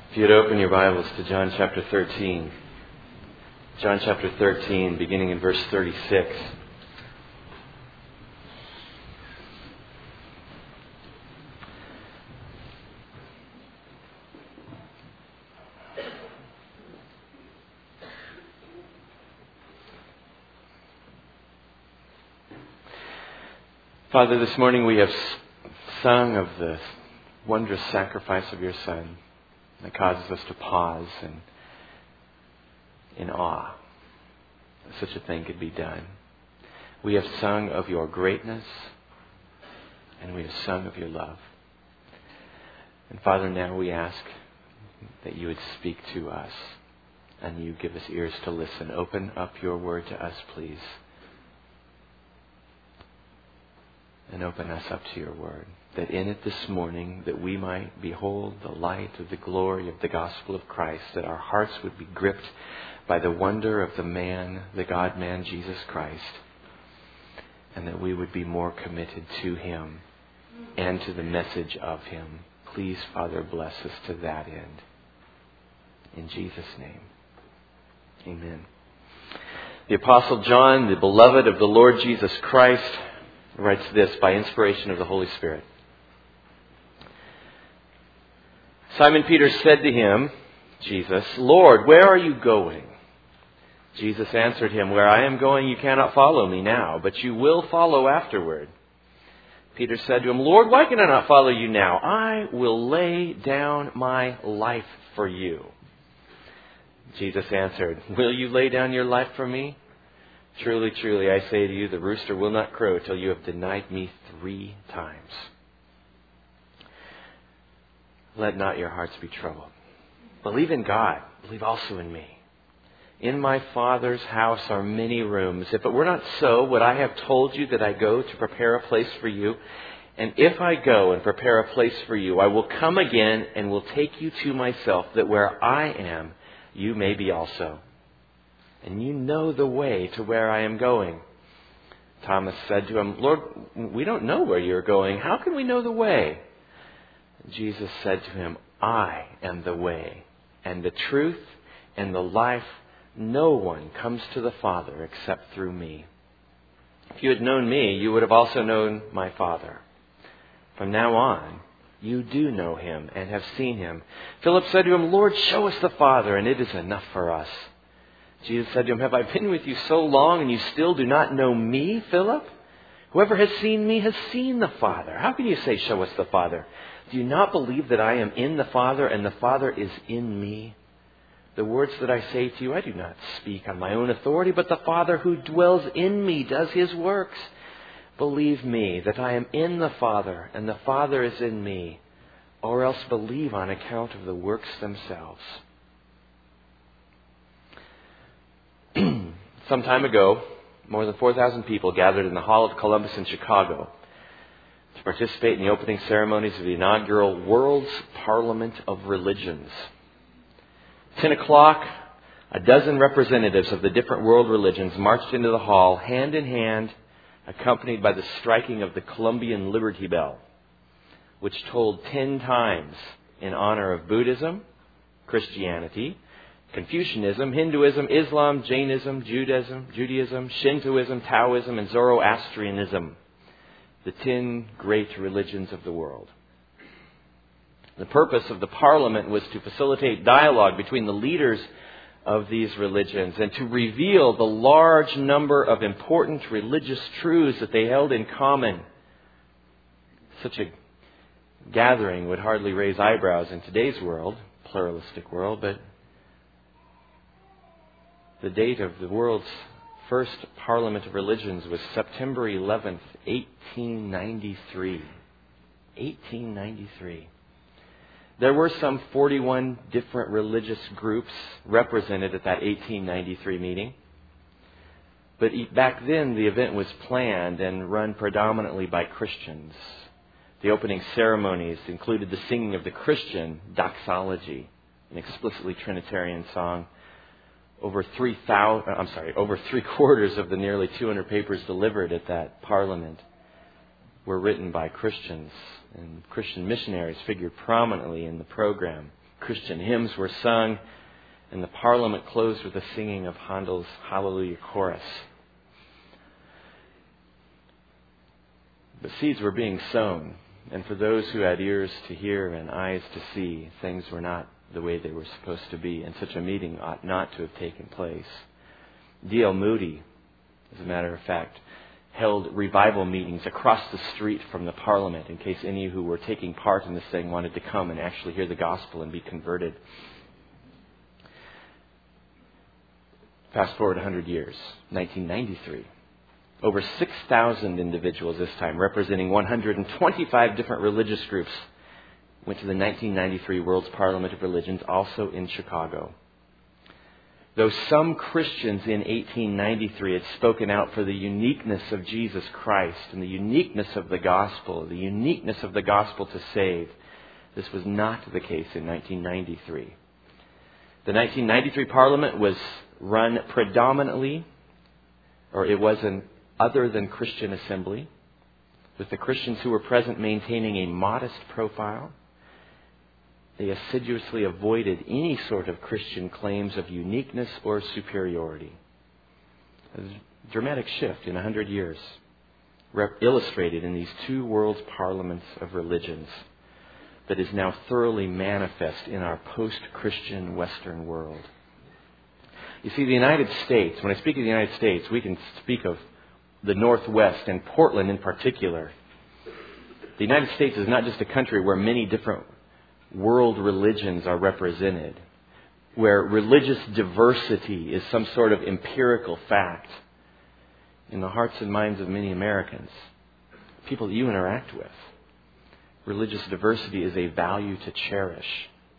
If you'd open your Bibles to John chapter 13. John chapter 13, beginning in verse 36. Father, this morning we have sung of the wondrous sacrifice of your Son that causes us to pause and in awe that such a thing could be done. We have sung of your greatness and we have sung of your love. And Father, now we ask that you would speak to us and you give us ears to listen. Open up your word to us, please. And open us up to your word, that in it this morning that we might behold the light of the glory of the gospel of Christ, that our hearts would be gripped by the wonder of the man, the God-man, Jesus Christ, and that we would be more committed to him and to the message of him. Please, Father, bless us to that end. In Jesus' name, amen. The Apostle John, the beloved of the Lord Jesus Christ, writes this by inspiration of the Holy Spirit. Simon Peter said to him, Jesus, Lord, where are you going? Jesus answered him, where I am going you cannot follow me now, but you will follow afterward. Peter said to him, Lord, why can I not follow you now? I will lay down my life for you. Jesus answered, will you lay down your life for me? Truly, truly, I say to you, the rooster will not crow till you have denied me 3 times. Let not your hearts be troubled. Believe in God. Believe also in me. In my Father's house are many rooms. If it were not so, would I have told you that I go to prepare a place for you? And if I go and prepare a place for you, I will come again and will take you to myself, that where I am, you may be also. And you know the way to where I am going. Thomas said to him, Lord, we don't know where you're going. How can we know the way? Jesus said to him, I am the way and the truth and the life. No one comes to the Father except through me. If you had known me, you would have also known my Father. From now on, you do know him and have seen him. Philip said to him, Lord, show us the Father, and it is enough for us. Jesus said to him, have I been with you so long and you still do not know me, Philip? Whoever has seen me has seen the Father. How can you say, show us the Father? Do you not believe that I am in the Father and the Father is in me? The words that I say to you, I do not speak on my own authority, but the Father who dwells in me does his works. Believe me that I am in the Father and the Father is in me, or else believe on account of the works themselves. Some time ago, more than 4,000 people gathered in the Hall of Columbus in Chicago to participate in the opening ceremonies of the inaugural World's Parliament of Religions. 10 o'clock, a dozen representatives of the different world religions marched into the hall, hand in hand, accompanied by the striking of the Columbian Liberty Bell, which tolled 10 times in honor of Buddhism, Christianity, Confucianism, Hinduism, Islam, Jainism, Judaism, Shintoism, Taoism, and Zoroastrianism, the 10 great religions of the world. The purpose of the Parliament was to facilitate dialogue between the leaders of these religions and to reveal the large number of important religious truths that they held in common. Such a gathering would hardly raise eyebrows in today's world, pluralistic world, but the date of the world's first Parliament of Religions was September 11th, 1893. 1893. There were some 41 different religious groups represented at that 1893 meeting. But back then, the event was planned and run predominantly by Christians. The opening ceremonies included the singing of the Christian doxology, an explicitly Trinitarian song. Over 3/4 of the nearly 200 papers delivered at that Parliament were written by Christians, and Christian missionaries figured prominently in the program. Christian hymns were sung, and the Parliament closed with the singing of Handel's Hallelujah Chorus. But seeds were being sown, and for those who had ears to hear and eyes to see, things were not the way they were supposed to be, and such a meeting ought not to have taken place. D.L. Moody, as a matter of fact, held revival meetings across the street from the Parliament in case any who were taking part in this thing wanted to come and actually hear the gospel and be converted. Fast forward 100 years, 1993. Over 6,000 individuals this time, representing 125 different religious groups, went to the 1993 World's Parliament of Religions, also in Chicago. Though some Christians in 1893 had spoken out for the uniqueness of Jesus Christ and the uniqueness of the gospel to save, this was not the case in 1993. The 1993 Parliament was run predominantly, or it was an other than Christian assembly, with the Christians who were present maintaining a modest profile. They assiduously avoided any sort of Christian claims of uniqueness or superiority. A dramatic shift in 100 years, illustrated in these two world parliaments of religions, that is now thoroughly manifest in our post-Christian Western world. You see, the United States, when I speak of the United States, we can speak of the Northwest and Portland in particular. The United States is not just a country where many different world religions are represented, where religious diversity is some sort of empirical fact. In the hearts and minds of many Americans, people that you interact with, religious diversity is a value to cherish.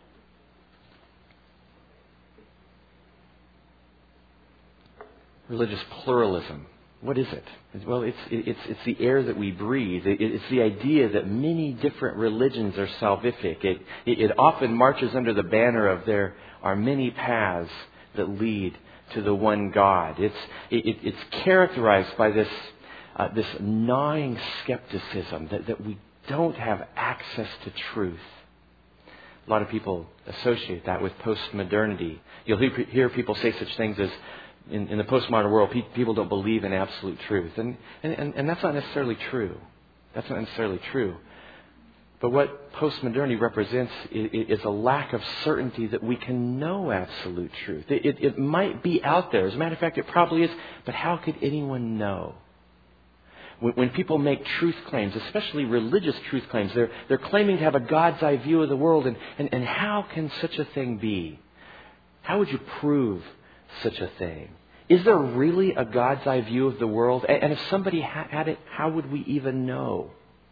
Religious pluralism. What is it? Well, it's the air that we breathe. It's the idea that many different religions are salvific. It often marches under the banner of there are many paths that lead to the one God. It's characterized by this gnawing skepticism that we don't have access to truth. A lot of people associate that with postmodernity. You'll hear people say such things as, in the postmodern world, people don't believe in absolute truth. And that's not necessarily true. That's not necessarily true. But what postmodernity represents is a lack of certainty that we can know absolute truth. It might be out there. As a matter of fact, it probably is. But how could anyone know? When people make truth claims, especially religious truth claims, they're claiming to have a God's eye view of the world. And how can such a thing be? How would you prove such a thing? Is there really a God's eye view of the world? And if somebody had it, how would we even know?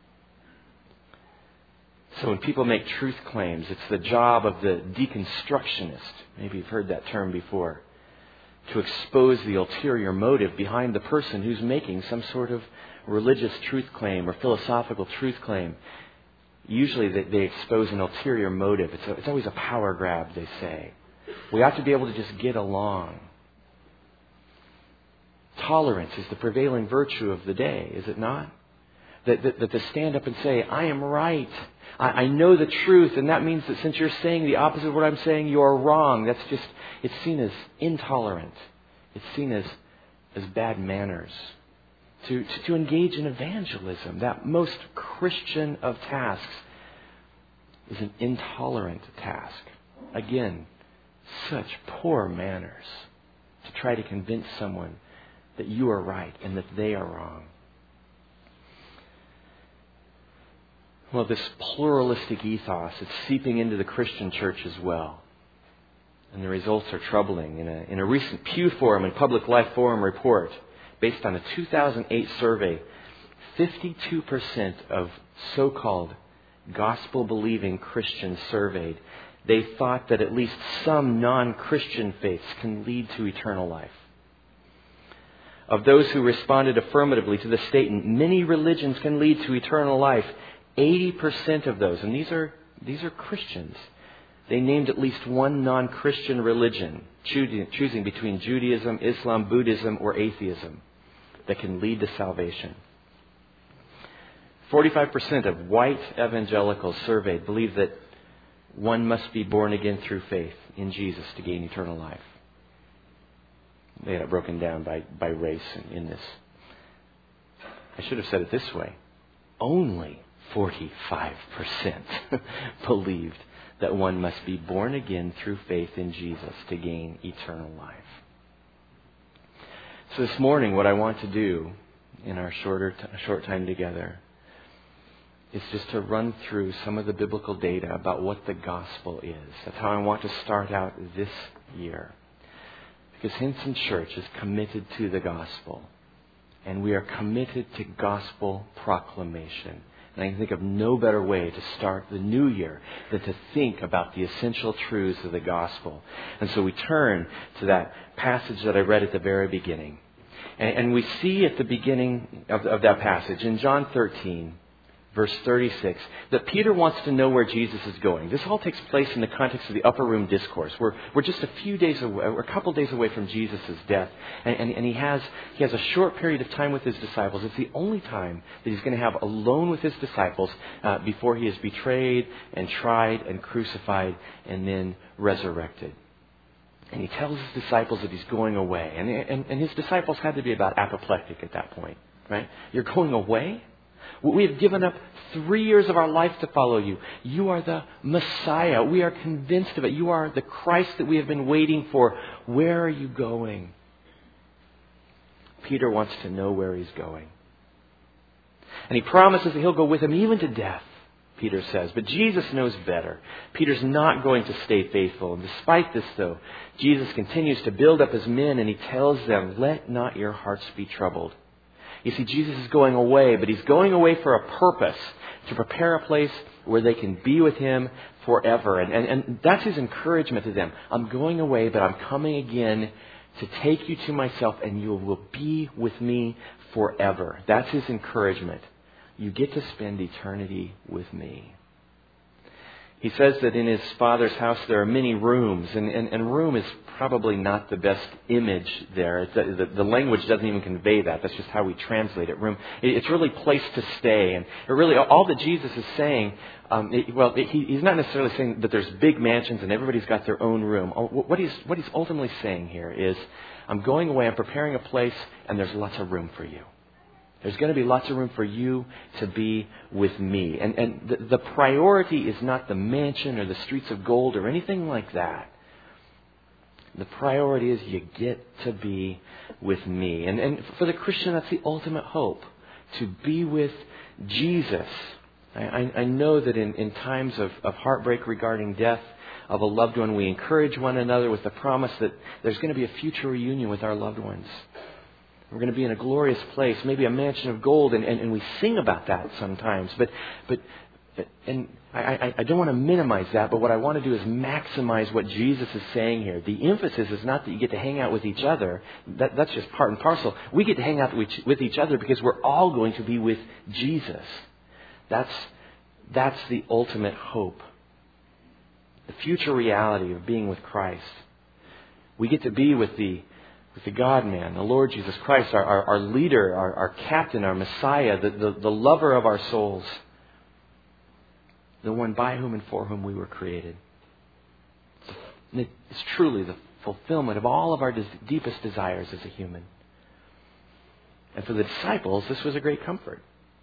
So when people make truth claims, it's the job of the deconstructionist, maybe you've heard that term before, to expose the ulterior motive behind the person who's making some sort of religious truth claim or philosophical truth claim. Usually they expose an ulterior motive. It's always a power grab, they say. We ought to be able to just get along. Tolerance is the prevailing virtue of the day, is it not? That to stand up and say, I am right. I know the truth, and that means that since you're saying the opposite of what I'm saying, you're wrong. It's seen as intolerant. It's seen as bad manners. To engage in evangelism, that most Christian of tasks, is an intolerant task. Again, such poor manners to try to convince someone that you are right and that they are wrong. Well, this pluralistic ethos is seeping into the Christian church as well. And the results are troubling. In a recent Pew Forum and Public Life Forum report, based on a 2008 survey, 52% of so-called gospel-believing Christians surveyed, they thought that at least some non-Christian faiths can lead to eternal life. Of those who responded affirmatively to the statement, many religions can lead to eternal life, 80% of those, and these are Christians, they named at least one non-Christian religion, choosing between Judaism, Islam, Buddhism, or atheism, that can lead to salvation. 45% of white evangelicals surveyed believe that one must be born again through faith in Jesus to gain eternal life. They had it broken down by race in this. I should have said it this way. Only 45% believed that one must be born again through faith in Jesus to gain eternal life. So this morning, what I want to do in our short time together is just to run through some of the biblical data about what the gospel is. That's how I want to start out this year. Because Hinson Church is committed to the gospel. And we are committed to gospel proclamation. And I can think of no better way to start the new year than to think about the essential truths of the gospel. And so we turn to that passage that I read at the very beginning. And we see at the beginning of that passage, in John 13, verse 36, that Peter wants to know where Jesus is going. This all takes place in the context of the upper room discourse. We're just a few days away, or a couple days away from Jesus' death. And he has a short period of time with his disciples. It's the only time that he's going to have alone with his disciples before he is betrayed and tried and crucified and then resurrected. And he tells his disciples that he's going away. And his disciples had to be about apoplectic at that point, right? You're going away? We have given up 3 years of our life to follow you. You are the Messiah. We are convinced of it. You are the Christ that we have been waiting for. Where are you going? Peter wants to know where he's going. And he promises that he'll go with him even to death, Peter says. But Jesus knows better. Peter's not going to stay faithful. And despite this, though, Jesus continues to build up his men, and he tells them, let not your hearts be troubled. You see, Jesus is going away, but he's going away for a purpose, to prepare a place where they can be with him forever. And that's his encouragement to them. I'm going away, but I'm coming again to take you to myself, and you will be with me forever. That's his encouragement. You get to spend eternity with me. He says that in his Father's house there are many rooms, and room is probably not the best image there. The language doesn't even convey that. That's just how we translate it. Room. It's really place to stay, and really all that Jesus is saying. He's not necessarily saying that there's big mansions and everybody's got their own room. What he's ultimately saying here is, I'm going away. I'm preparing a place, and there's lots of room for you. There's going to be lots of room for you to be with me. And the priority is not the mansion or the streets of gold or anything like that. The priority is you get to be with me. And for the Christian, that's the ultimate hope, to be with Jesus. I know that in times of heartbreak regarding death of a loved one, we encourage one another with the promise that there's going to be a future reunion with our loved ones. We're going to be in a glorious place, maybe a mansion of gold, and we sing about that sometimes. But I don't want to minimize that, but what I want to do is maximize what Jesus is saying here. The emphasis is not that you get to hang out with each other. That's just part and parcel. We get to hang out with each other because we're all going to be with Jesus. That's the ultimate hope. The future reality of being with Christ. We get to be with the God-man, the Lord Jesus Christ, our leader, our captain, our Messiah, the lover of our souls, the one by whom and for whom we were created. It's truly the fulfillment of all of our deepest desires as a human. And for the disciples, this was a great comfort.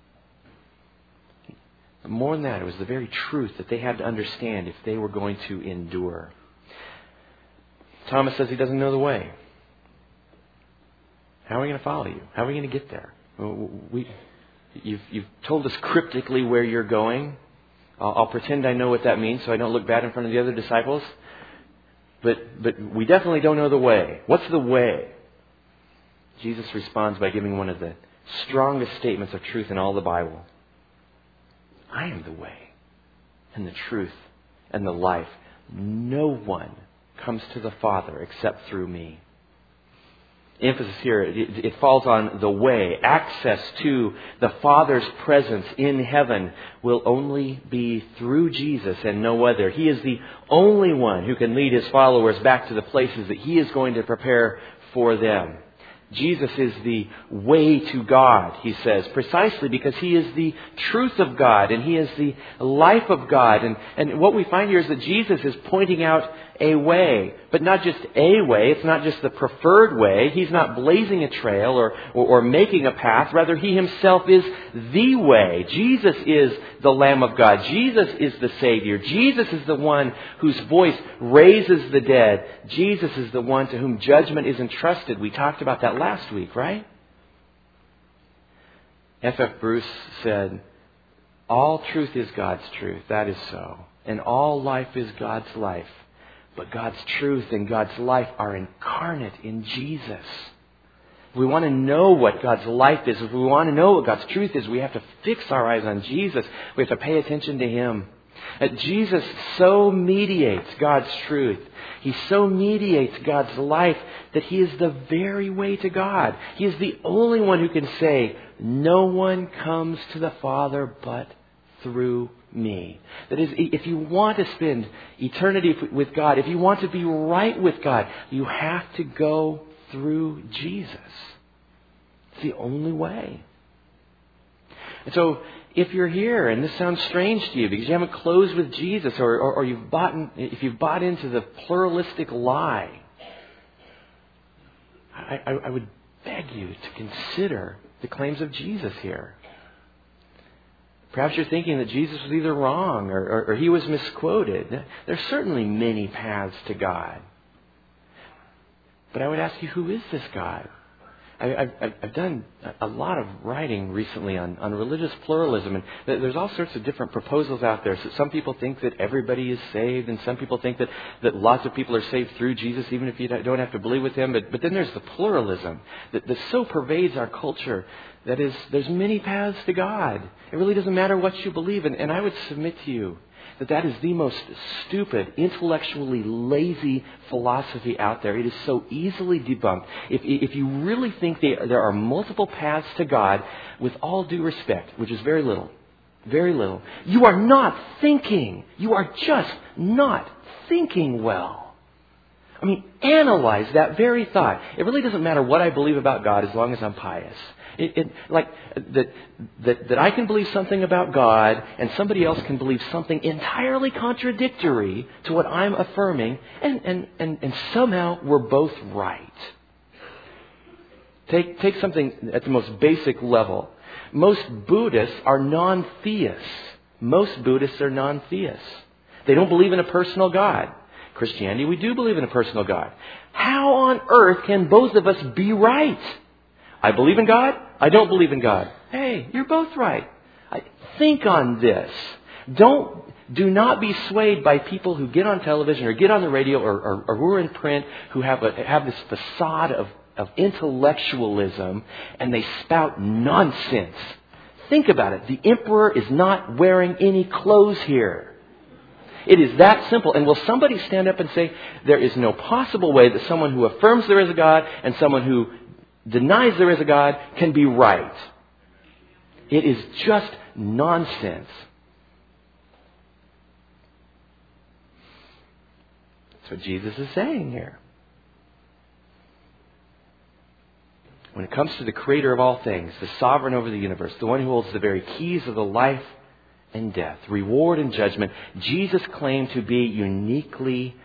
But more than that, it was the very truth that they had to understand if they were going to endure. Thomas says he doesn't know the way. How are we going to follow you? How are we going to get there? You've told us cryptically where you're going. I'll pretend I know what that means so I don't look bad in front of the other disciples. But we definitely don't know the way. What's the way? Jesus responds by giving one of the strongest statements of truth in all the Bible. I am the way and the truth and the life. No one comes to the Father except through me. Emphasis here, it falls on the way. Access to the Father's presence in heaven will only be through Jesus and no other. He is the only one who can lead his followers back to the places that he is going to prepare for them. Jesus is the way to God, he says, precisely because he is the truth of God and he is the life of God. And what we find here is that Jesus is pointing out a way, but not just a way. It's not just the preferred way. He's not blazing a trail or making a path. Rather, he himself is the way. Jesus is the Lamb of God. Jesus is the Savior. Jesus is the one whose voice raises the dead. Jesus is the one to whom judgment is entrusted. We talked about that last week, right? F.F. Bruce said, all truth is God's truth. That is so. And all life is God's life. But God's truth and God's life are incarnate in Jesus. If we want to know what God's life is, if we want to know what God's truth is, we have to fix our eyes on Jesus. We have to pay attention to Him. Jesus so mediates God's truth. He so mediates God's life that He is the very way to God. He is the only one who can say, no one comes to the Father but through me. That is, if you want to spend eternity with God, if you want to be right with God, you have to go through Jesus. It's the only way. And so, if you're here and this sounds strange to you because you haven't closed with Jesus or if you've bought into the pluralistic lie, I would beg you to consider the claims of Jesus here. Perhaps you're thinking that Jesus was either wrong or he was misquoted. There's certainly many paths to God. But I would ask you, who is this God? I've done a lot of writing recently on religious pluralism, and there's all sorts of different proposals out there. So some people think that everybody is saved, and some people think that lots of people are saved through Jesus, even if you don't have to believe with Him. But then there's the pluralism that so pervades our culture. That is, there's many paths to God. It really doesn't matter what you believe in. And I would submit to you that is the most stupid, intellectually lazy philosophy out there. It is so easily debunked. If you really think there are multiple paths to God, with all due respect, which is very little, you are not thinking. You are just not thinking well. I mean, analyze that very thought. It really doesn't matter what I believe about God as long as I'm pious. That I can believe something about God and somebody else can believe something entirely contradictory to what I'm affirming, and somehow we're both right. Take something at the most basic level. Most Buddhists are non-theists. They don't believe in a personal God. Christianity, we do believe in a personal God. How on earth can both of us be right? I believe in God. I don't believe in God. Hey, you're both right. Think on this. Do not be swayed by people who get on television or get on the radio or who are in print who have this facade of intellectualism and they spout nonsense. Think about it. The emperor is not wearing any clothes here. It is that simple. And will somebody stand up and say there is no possible way that someone who affirms there is a God and someone who denies there is a God can be right? It is just nonsense. That's what Jesus is saying here. When it comes to the creator of all things, the sovereign over the universe, the one who holds the very keys of the life and death, reward and judgment, Jesus claimed to be unique.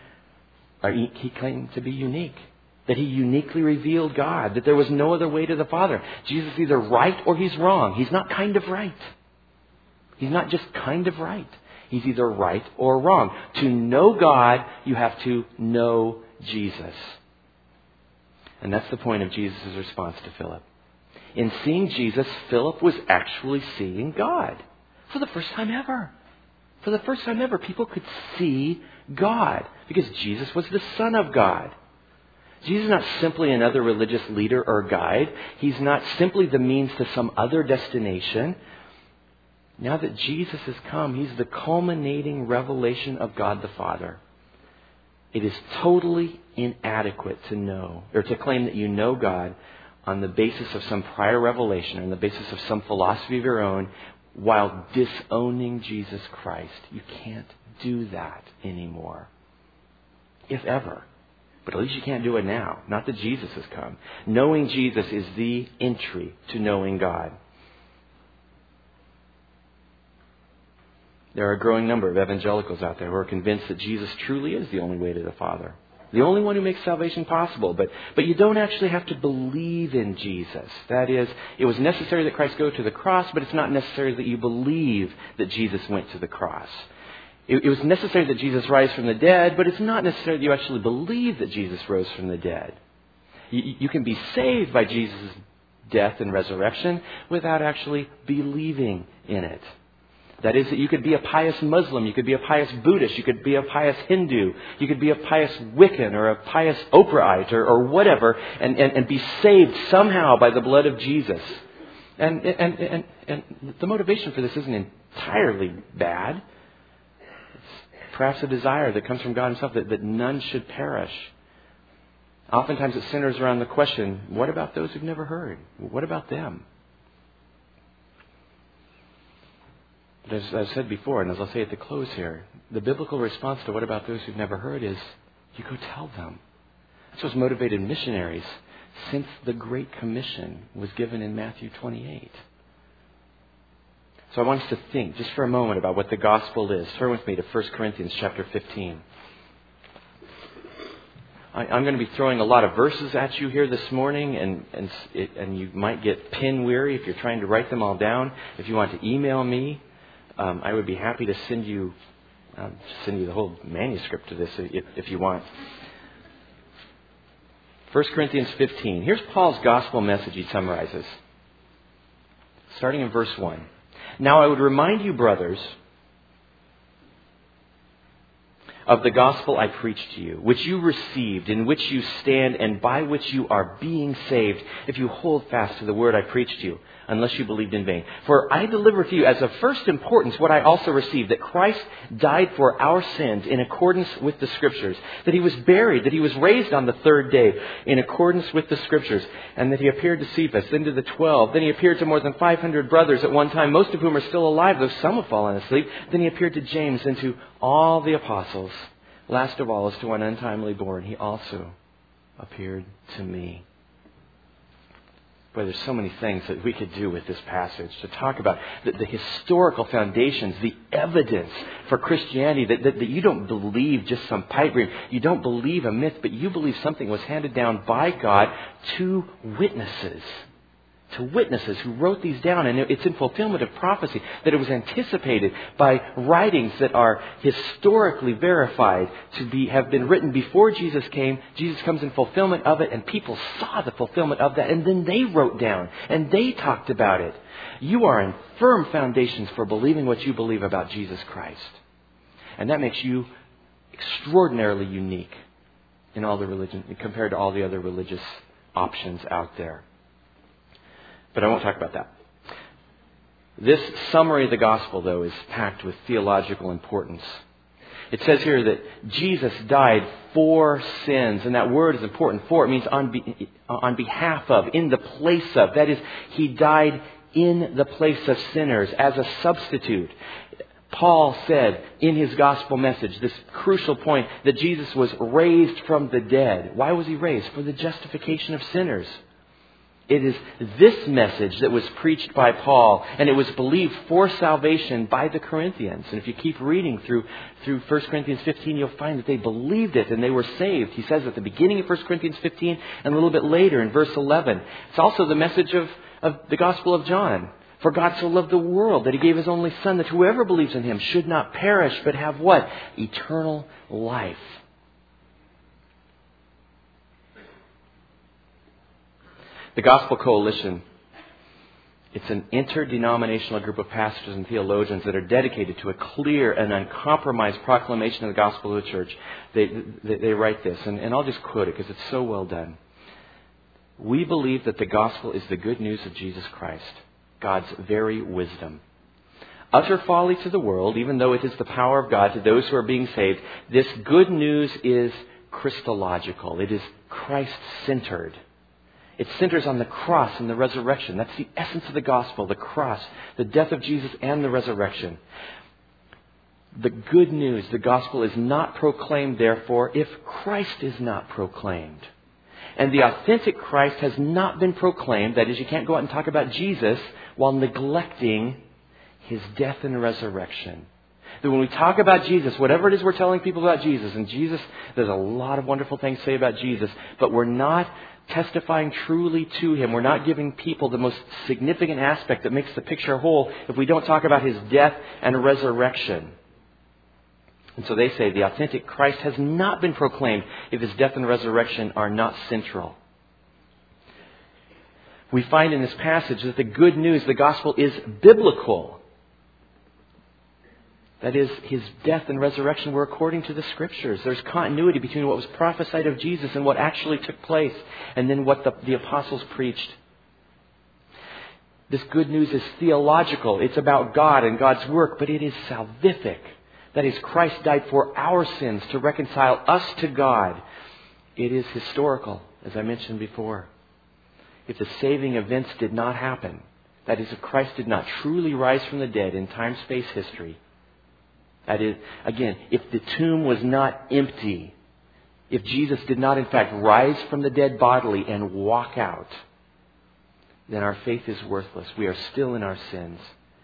That He uniquely revealed God. That there was no other way to the Father. Jesus is either right or He's wrong. He's not kind of right. He's not just kind of right. He's either right or wrong. To know God, you have to know Jesus. And that's the point of Jesus' response to Philip. In seeing Jesus, Philip was actually seeing God. For the first time ever. For the first time ever, people could see God. Because Jesus was the Son of God. Jesus is not simply another religious leader or guide. He's not simply the means to some other destination. Now that Jesus has come, He's the culminating revelation of God the Father. It is totally inadequate to know, or to claim that you know God on the basis of some prior revelation, on the basis of some philosophy of your own, while disowning Jesus Christ. You can't do that anymore. If ever. But at least you can't do it now. Not that Jesus has come. Knowing Jesus is the entry to knowing God. There are a growing number of evangelicals out there who are convinced that Jesus truly is the only way to the Father. The only one who makes salvation possible. But you don't actually have to believe in Jesus. That is, it was necessary that Christ go to the cross, but it's not necessary that you believe that Jesus went to the cross. It was necessary that Jesus rise from the dead, but it's not necessary that you actually believe that Jesus rose from the dead. You can be saved by Jesus' death and resurrection without actually believing in it. That is, that you could be a pious Muslim, you could be a pious Buddhist, you could be a pious Hindu, you could be a pious Wiccan or a pious Oprahite or whatever, and be saved somehow by the blood of Jesus. And the motivation for this isn't entirely bad. It's perhaps a desire that comes from God Himself that none should perish. Oftentimes it centers around the question, what about those who've never heard? What about them? But as I've said before, and as I'll say at the close here, the biblical response to what about those who've never heard is, you go tell them. That's what's motivated missionaries since the Great Commission was given in Matthew 28. So I want us to think just for a moment about what the gospel is. Turn with me to 1 Corinthians chapter 15. I'm going to be throwing a lot of verses at you here this morning, and you might get pen weary if you're trying to write them all down. If you want to email me, I would be happy to send you the whole manuscript to this if you want. 1 Corinthians 15. Here's Paul's gospel message he summarizes. Starting in verse 1. Now I would remind you, brothers, of the gospel I preached to you, which you received, in which you stand, and by which you are being saved, if you hold fast to the word I preached to you, unless you believed in vain. For I delivered to you as of first importance what I also received, that Christ died for our sins in accordance with the Scriptures, that He was buried, that He was raised on the third day in accordance with the Scriptures, and that He appeared to Cephas, then to the 12. Then He appeared to more than 500 brothers at one time, most of whom are still alive, though some have fallen asleep. Then He appeared to James and to all the apostles. Last of all, as to one untimely born, He also appeared to me. Boy, there's so many things that we could do with this passage to talk about the historical foundations, the evidence for Christianity, that you don't believe just some pipe dream. You don't believe a myth, but you believe something was handed down by God to witnesses who wrote these down. And it's in fulfillment of prophecy, that it was anticipated by writings that are historically verified to have been written before Jesus came. Jesus comes in fulfillment of it, and people saw the fulfillment of that, and then they wrote down, and they talked about it. You are in firm foundations for believing what you believe about Jesus Christ. And that makes you extraordinarily unique in all the religion, compared to all the other religious options out there. But I won't talk about that. This summary of the gospel, though, is packed with theological importance. It says here that Jesus died for sins, and that word is important. For, it means on behalf of, in the place of. That is, He died in the place of sinners as a substitute. Paul said in his gospel message, this crucial point, that Jesus was raised from the dead. Why was He raised? For the justification of sinners. It is this message that was preached by Paul, and it was believed for salvation by the Corinthians. And if you keep reading through 1 Corinthians 15, you'll find that they believed it and they were saved. He says at the beginning of 1 Corinthians 15 and a little bit later in verse 11. It's also the message of the Gospel of John. For God so loved the world that He gave His only Son, that whoever believes in Him should not perish, but have what? Eternal life. The Gospel Coalition, it's an interdenominational group of pastors and theologians that are dedicated to a clear and uncompromised proclamation of the gospel of the church. They write this, and I'll just quote it because it's so well done. We believe that the gospel is the good news of Jesus Christ, God's very wisdom. Utter folly to the world, even though it is the power of God to those who are being saved. This good news is Christological. It is Christ-centered. It centers on the cross and the resurrection. That's the essence of the gospel, the cross, the death of Jesus and the resurrection. The good news, the gospel, is not proclaimed, therefore, if Christ is not proclaimed. And the authentic Christ has not been proclaimed. That is, you can't go out and talk about Jesus while neglecting His death and resurrection. That when we talk about Jesus, whatever it is we're telling people about Jesus, and Jesus, there's a lot of wonderful things to say about Jesus, but we're not testifying truly to Him. We're not giving people the most significant aspect that makes the picture whole if we don't talk about His death and resurrection. And so they say the authentic Christ has not been proclaimed if His death and resurrection are not central. We find in this passage that the good news, the gospel, is biblical. That is, His death and resurrection were according to the Scriptures. There's continuity between what was prophesied of Jesus and what actually took place, and then what the apostles preached. This good news is theological. It's about God and God's work, but it is salvific. That is, Christ died for our sins to reconcile us to God. It is historical, as I mentioned before. If the saving events did not happen, that is, if Christ did not truly rise from the dead in time, space, history, that is, again, if the tomb was not empty, if Jesus did not in fact rise from the dead bodily and walk out, then our faith is worthless. We are still in our sins.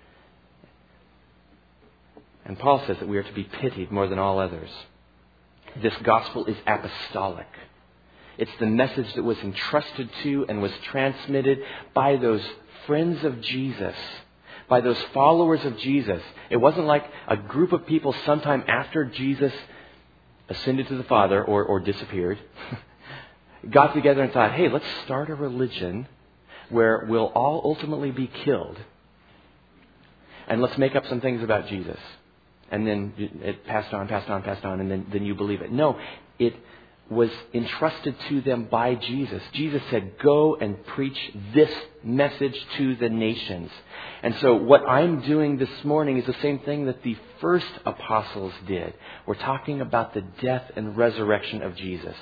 And Paul says that we are to be pitied more than all others. This gospel is apostolic. It's the message that was entrusted to and was transmitted by those friends of Jesus, by those followers of Jesus. It wasn't like a group of people sometime after Jesus ascended to the Father or disappeared, got together and thought, hey, let's start a religion where we'll all ultimately be killed. And let's make up some things about Jesus. And then it passed on, and then you believe it. No, it was entrusted to them by Jesus. Jesus said, go and preach this message to the nations. And so what I'm doing this morning is the same thing that the first apostles did. We're talking about the death and resurrection of Jesus.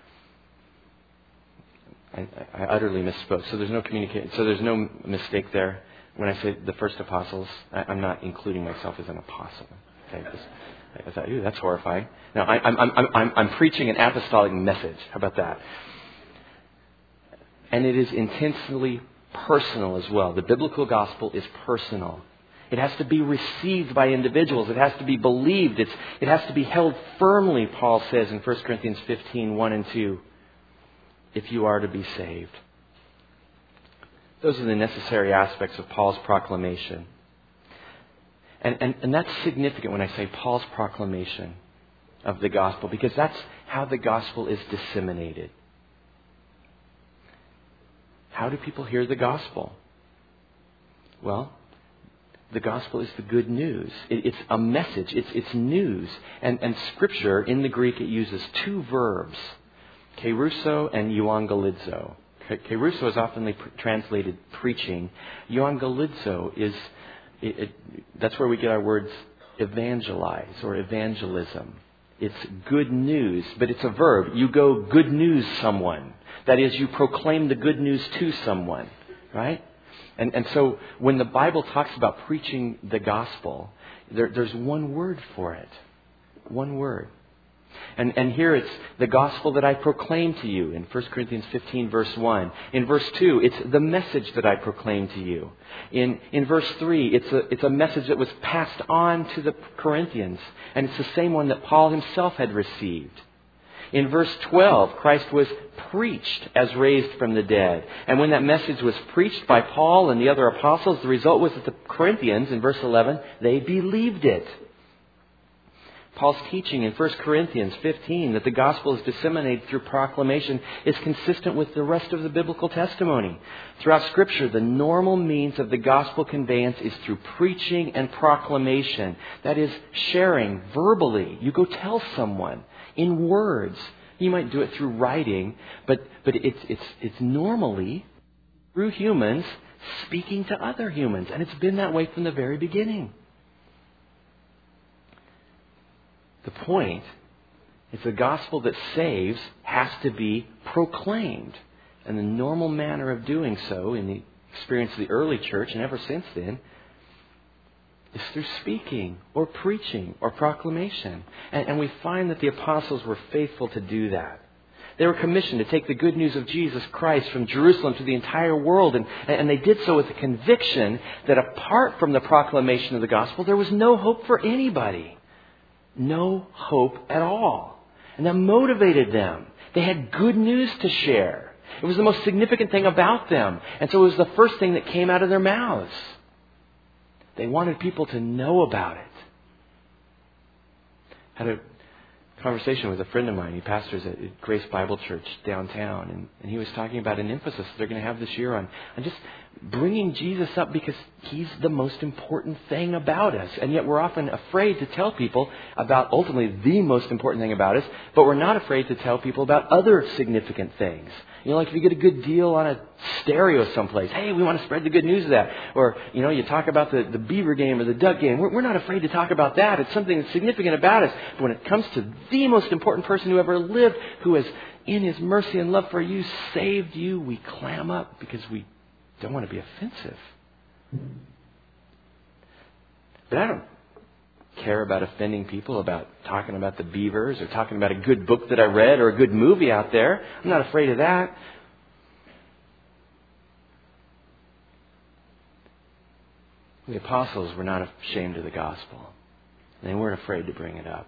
I utterly misspoke. So there's no communication. So there's no mistake there. When I say the first apostles, I'm not including myself as an apostle. Okay, I thought, ooh, that's horrifying. No, I'm preaching an apostolic message. How about that? And it is intensely personal as well. The biblical gospel is personal. It has to be received by individuals. It has to be believed. It has to be held firmly, Paul says in 1 Corinthians 15, 1 and 2, if you are to be saved. Those are the necessary aspects of Paul's proclamation. And that's significant when I say Paul's proclamation of the gospel, because that's how the gospel is disseminated. How do people hear the gospel? Well, the gospel is the good news. It's a message. It's news. And Scripture, in the Greek, it uses two verbs, kerusso and euangelizo. Kerusso is often translated preaching. Euangelizo is, that's where we get our words evangelize or evangelism. It's good news, but it's a verb. You go good news someone. That is, you proclaim the good news to someone, right? And so when the Bible talks about preaching the gospel, there's one word for it. One word. And here it's the gospel that I proclaim to you in 1 Corinthians 15, verse 1. In verse 2, it's the message that I proclaim to you. In verse 3, it's a message that was passed on to the Corinthians. And it's the same one that Paul himself had received. In verse 12, Christ was preached as raised from the dead. And when that message was preached by Paul and the other apostles, the result was that the Corinthians, in verse 11, they believed it. Paul's teaching in 1 Corinthians 15 that the gospel is disseminated through proclamation is consistent with the rest of the biblical testimony. Throughout Scripture, the normal means of the gospel conveyance is through preaching and proclamation. That is, sharing verbally. You go tell someone in words. You might do it through writing, but it's normally through humans speaking to other humans. And it's been that way from the very beginning. The point is the gospel that saves has to be proclaimed. And the normal manner of doing so in the experience of the early church and ever since then is through speaking or preaching or proclamation. And we find that the apostles were faithful to do that. They were commissioned to take the good news of Jesus Christ from Jerusalem to the entire world. And they did so with the conviction that apart from the proclamation of the gospel, there was no hope for anybody. No hope at all. And that motivated them. They had good news to share. It was the most significant thing about them. And so it was the first thing that came out of their mouths. They wanted people to know about it. Had a conversation with a friend of mine. He pastors at Grace Bible Church downtown. And he was talking about an emphasis they're going to have this year on just bringing Jesus up because He's the most important thing about us. And yet we're often afraid to tell people about ultimately the most important thing about us, but we're not afraid to tell people about other significant things. You know, like if you get a good deal on a stereo someplace, hey, we want to spread the good news of that. Or, you know, you talk about the Beaver game or the Duck game. We're not afraid to talk about that. It's something that's significant about us. But when it comes to the most important person who ever lived, who has, in His mercy and love for you, saved you, we clam up because we don't want to be offensive. But I don't care about offending people, about talking about the Beavers or talking about a good book that I read or a good movie out there. I'm not afraid of that. The apostles were not ashamed of the gospel. They weren't afraid to bring it up.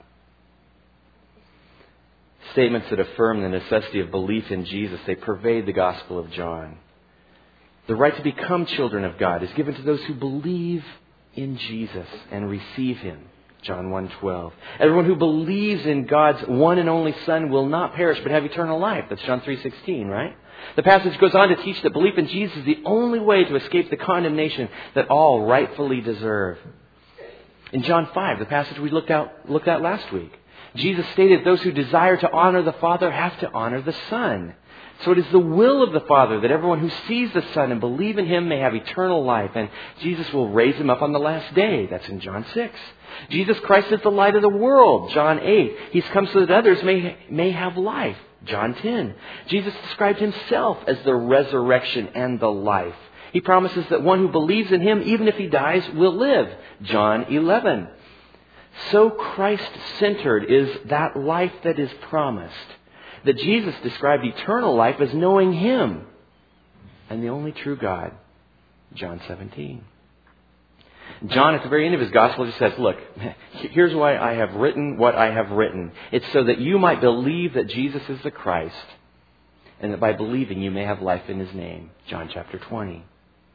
Statements that affirm the necessity of belief in Jesus, they pervade the Gospel of John. The right to become children of God is given to those who believe in Jesus and receive Him. John 1:12. Everyone who believes in God's one and only Son will not perish but have eternal life. That's John 3:16, right? The passage goes on to teach that belief in Jesus is the only way to escape the condemnation that all rightfully deserve. In John 5, the passage we looked at last week, Jesus stated those who desire to honor the Father have to honor the Son. So it is the will of the Father that everyone who sees the Son and believes in Him may have eternal life. And Jesus will raise Him up on the last day. That's in John 6. Jesus Christ is the light of the world. John 8. He's come so that others may have life. John 10. Jesus described Himself as the resurrection and the life. He promises that one who believes in Him, even if he dies, will live. John 11. So Christ-centered is that life that is promised, that Jesus described eternal life as knowing Him and the only true God. John 17. John, at the very end of his gospel, just says, look, here's why I have written what I have written. It's so that you might believe that Jesus is the Christ, and that by believing you may have life in His name. John chapter 20.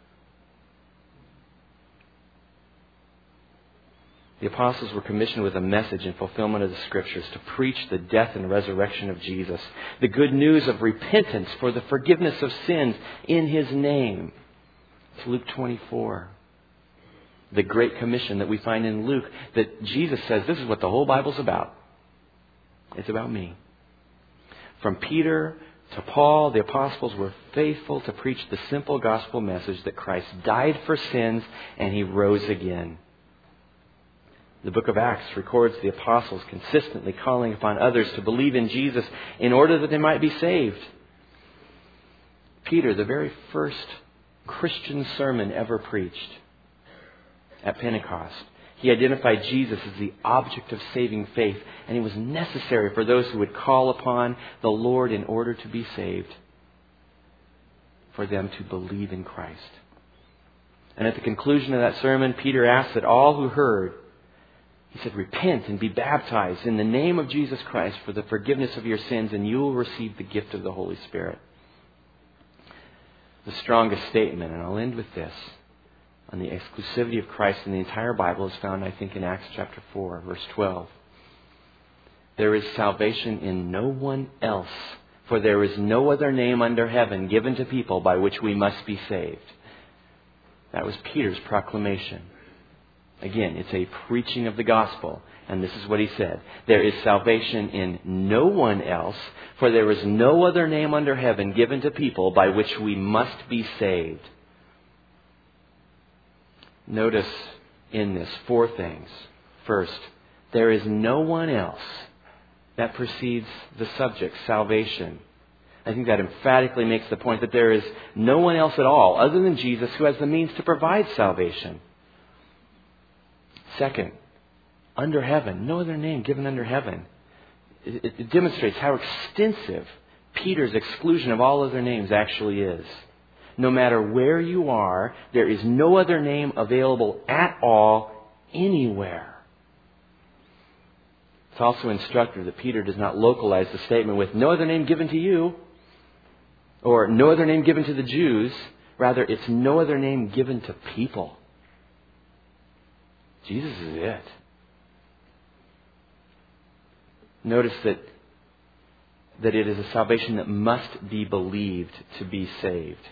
The apostles were commissioned with a message in fulfillment of the Scriptures to preach the death and resurrection of Jesus, the good news of repentance for the forgiveness of sins in His name. It's Luke 24. The Great Commission that we find in Luke, that Jesus says, this is what the whole Bible's about. It's about me. From Peter to Paul, the apostles were faithful to preach the simple gospel message that Christ died for sins and He rose again. The book of Acts records the apostles consistently calling upon others to believe in Jesus in order that they might be saved. Peter, the very first Christian sermon ever preached at Pentecost, he identified Jesus as the object of saving faith, and it was necessary for those who would call upon the Lord in order to be saved, for them to believe in Christ. And at the conclusion of that sermon, Peter asked that all who heard, he said, repent and be baptized in the name of Jesus Christ for the forgiveness of your sins, and you will receive the gift of the Holy Spirit. The strongest statement, and I'll end with this, on the exclusivity of Christ in the entire Bible is found, I think, in Acts chapter 4, verse 12. There is salvation in no one else, for there is no other name under heaven given to people by which we must be saved. That was Peter's proclamation. Again, it's a preaching of the gospel. And this is what he said. There is salvation in no one else, for there is no other name under heaven given to people by which we must be saved. Notice in this 4 things. First, there is no one else. That precedes the subject, salvation. I think that emphatically makes the point that there is no one else at all other than Jesus who has the means to provide salvation. Second, under heaven. No other name given under heaven. It demonstrates how extensive Peter's exclusion of all other names actually is. No matter where you are, there is no other name available at all anywhere. It's also instructive that Peter does not localize the statement with no other name given to you or no other name given to the Jews. Rather, it's no other name given to people. Jesus is it. Notice that it is a salvation that must be believed to be saved.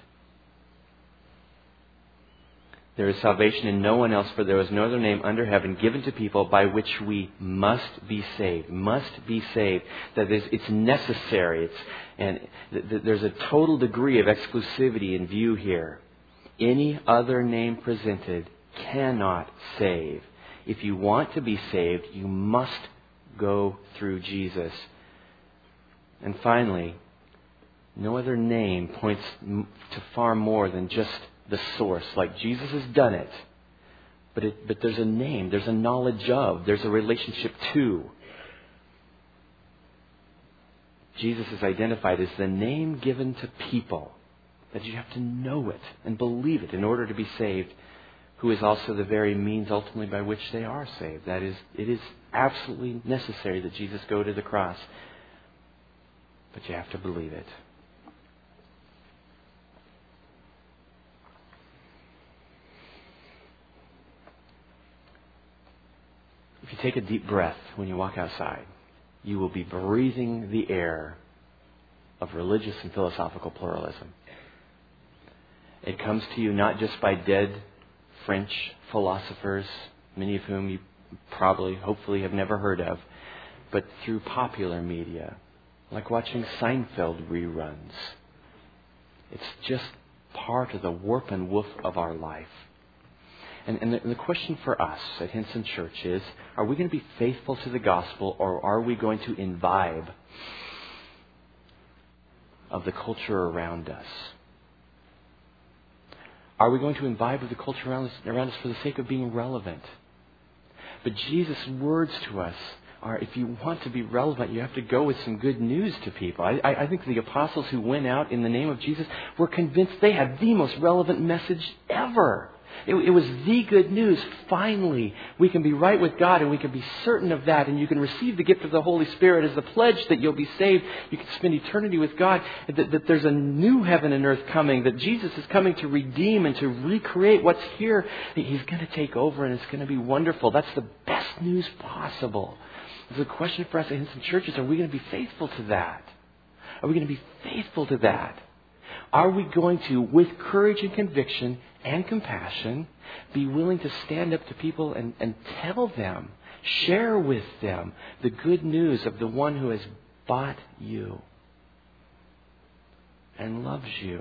There is salvation in no one else, for there is no other name under heaven given to people by which we must be saved. Must be saved. That is, it's necessary. There's a total degree of exclusivity in view here. Any other name presented cannot save. If you want to be saved, you must go through Jesus. And finally, no other name points to far more than just the source. Like Jesus has done it. But there's a name, there's a knowledge of, there's a relationship to. Jesus is identified as the name given to people. That you have to know it and believe it in order to be saved, who is also the very means ultimately by which they are saved. That is, it is absolutely necessary that Jesus go to the cross. But you have to believe it. If you take a deep breath when you walk outside, you will be breathing the air of religious and philosophical pluralism. It comes to you not just by dead French philosophers, many of whom you probably, hopefully, have never heard of, but through popular media, like watching Seinfeld reruns. It's just part of the warp and woof of our life. And the question for us at Hinson Church is, are we going to be faithful to the gospel, or are we going to imbibe of the culture around us? Are we going to imbibe of the culture around us for the sake of being relevant? But Jesus' words to us are, if you want to be relevant, you have to go with some good news to people. I think the apostles who went out in the name of Jesus were convinced they had the most relevant message ever. It was the good news. Finally, we can be right with God, and we can be certain of that. And you can receive the gift of the Holy Spirit as the pledge that you'll be saved. You can spend eternity with God. That there's a new heaven and earth coming. That Jesus is coming to redeem and to recreate what's here. He's going to take over, and it's going to be wonderful. That's the best news possible. The question for us at Hinson Church is, are we going to be faithful to that? Are we going to be faithful to that? Are we going to, with courage and conviction and compassion, be willing to stand up to people and tell them, share with them the good news of the one who has bought you and loves you?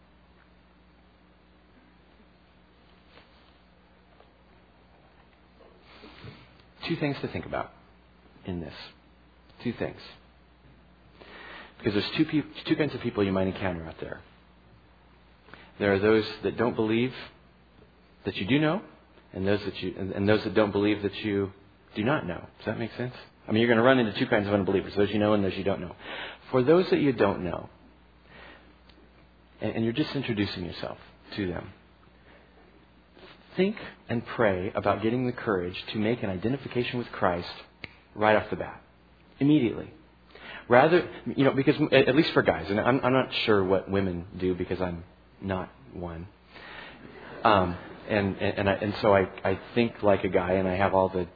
Two things to think about in this. Two things. Because there's two kinds of people you might encounter out there. There are those that don't believe that you do know, and those that don't believe that you do not know. Does that make sense? I mean, you're going to run into two kinds of unbelievers: those you know and those you don't know. For those that you don't know, and you're just introducing yourself to them, think and pray about getting the courage to make an identification with Christ right off the bat, immediately. Rather, because at least for guys, and I'm not sure what women do because I'm not one. And so I think like a guy, and I have all the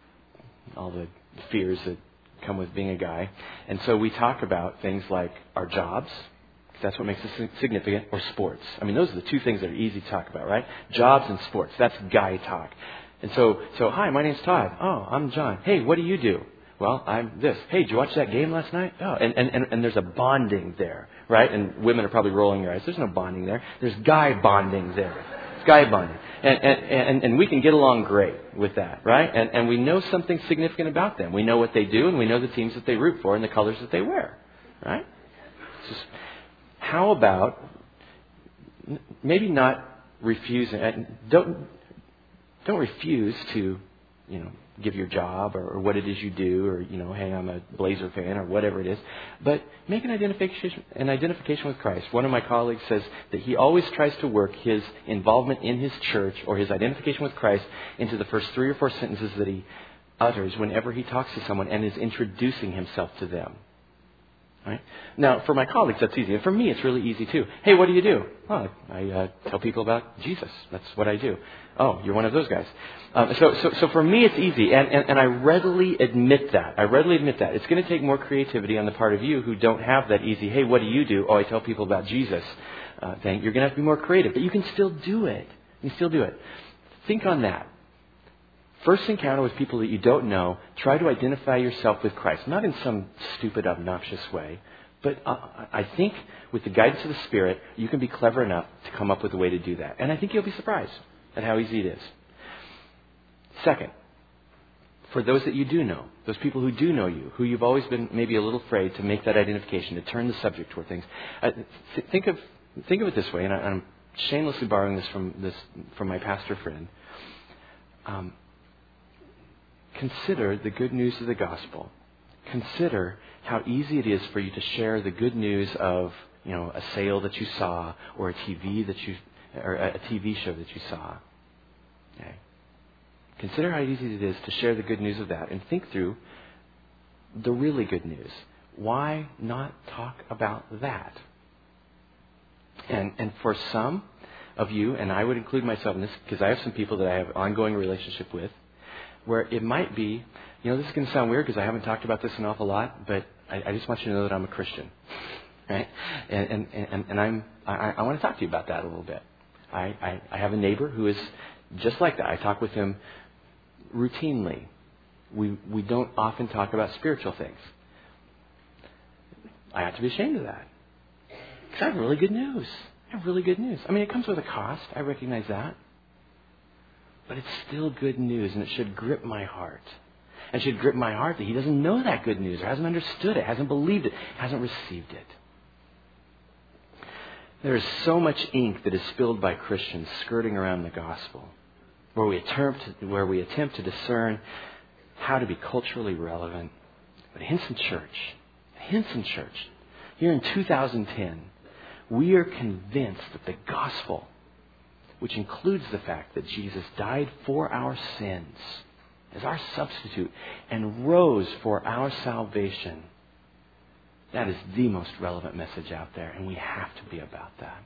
fears that come with being a guy. And so we talk about things like our jobs, because that's what makes us significant, or sports. I mean, those are the two things that are easy to talk about, right? Jobs and sports. That's guy talk. And so hi, my name's Todd. Oh, I'm John. Hey, what do you do? Well, I'm this. Hey, did you watch that game last night? Oh, and there's a bonding there, right? And women are probably rolling their eyes. There's no bonding there. There's guy bonding there. It's guy bonding. And we can get along great with that, right? And we know something significant about them. We know what they do, and we know the teams that they root for and the colors that they wear, right? Just, how about maybe not refusing? Don't refuse to give your job or what it is you do, or, hey, I'm a Blazer fan or whatever it is. But make an identification with Christ. One of my colleagues says that he always tries to work his involvement in his church or his identification with Christ into the first 3 or 4 sentences that he utters whenever he talks to someone and is introducing himself to them. Right? Now, for my colleagues, that's easy. And for me, it's really easy too. Hey, what do you do? Oh, I tell people about Jesus. That's what I do. Oh, you're one of those guys. So for me, it's easy. And I readily admit that. It's going to take more creativity on the part of you who don't have that easy, hey, what do you do? Oh, I tell people about Jesus thing. You're going to have to be more creative. But you can still do it. Think on that. First encounter with people that you don't know, try to identify yourself with Christ. Not in some stupid, obnoxious way, but I think with the guidance of the Spirit, you can be clever enough to come up with a way to do that. And I think you'll be surprised at how easy it is. Second, for those that you do know, those people who do know you, who you've always been maybe a little afraid to make that identification, to turn the subject toward things, think of it this way, and I'm shamelessly borrowing this from my pastor friend. Consider the good news of the gospel. Consider how easy it is for you to share the good news of, a sale that you saw or a TV show that you saw. Okay. Consider how easy it is to share the good news of that, and think through the really good news. Why not talk about that? And for some of you, and I would include myself in this because I have some people that I have ongoing relationship with, where it might be, this is going to sound weird because I haven't talked about this an awful lot, but I just want you to know that I'm a Christian, right? And I want to talk to you about that a little bit. I have a neighbor who is just like that. I talk with him routinely. We don't often talk about spiritual things. I have to be ashamed of that because I have really good news. I mean, it comes with a cost. I recognize that. But it's still good news, and it should grip my heart. And it should grip my heart that he doesn't know that good news, or hasn't understood it, hasn't believed it, hasn't received it. There is so much ink that is spilled by Christians skirting around the gospel, where we attempt to discern how to be culturally relevant. But Hinson Church, here in 2010, we are convinced that the gospel, which includes the fact that Jesus died for our sins as our substitute and rose for our salvation. That is the most relevant message out there, and we have to be about that.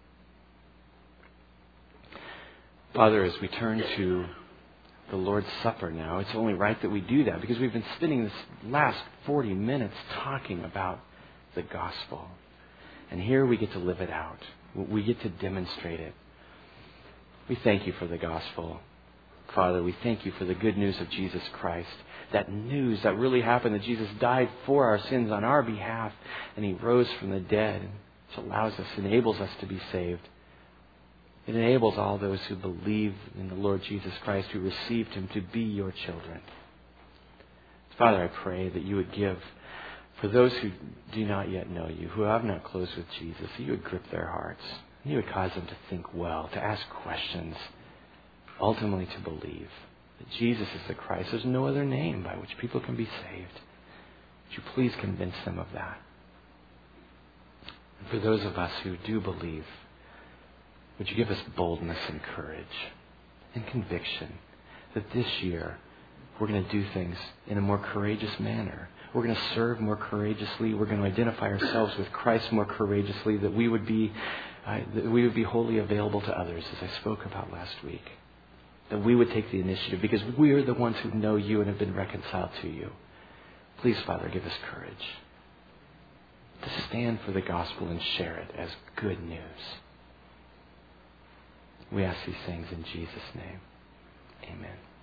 Father, as we turn to the Lord's Supper now, it's only right that we do that because we've been spending this last 40 minutes talking about the gospel. And here we get to live it out. We get to demonstrate it. We thank you for the gospel. Father, we thank you for the good news of Jesus Christ. That news that really happened, that Jesus died for our sins on our behalf, and he rose from the dead. It allows us, enables us to be saved. It enables all those who believe in the Lord Jesus Christ, who received him, to be your children. Father, I pray that you would give, for those who do not yet know you, who have not closed with Jesus, that you would grip their hearts. And you would cause them to think well, to ask questions, ultimately to believe that Jesus is the Christ. There's no other name by which people can be saved. Would you please convince them of that? And for those of us who do believe, would you give us boldness and courage and conviction that this year we're going to do things in a more courageous manner. We're going to serve more courageously. We're going to identify ourselves with Christ more courageously, that we would be wholly available to others, as I spoke about last week. That we would take the initiative because we are the ones who know you and have been reconciled to you. Please, Father, give us courage to stand for the gospel and share it as good news. We ask these things in Jesus' name. Amen.